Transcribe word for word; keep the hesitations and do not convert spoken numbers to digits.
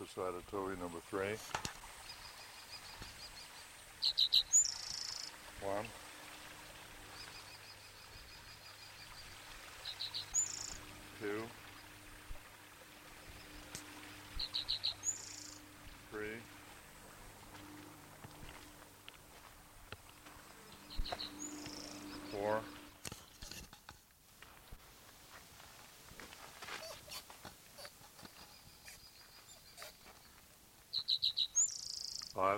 Sagittarius number three. One. Two. Three. Four. Five.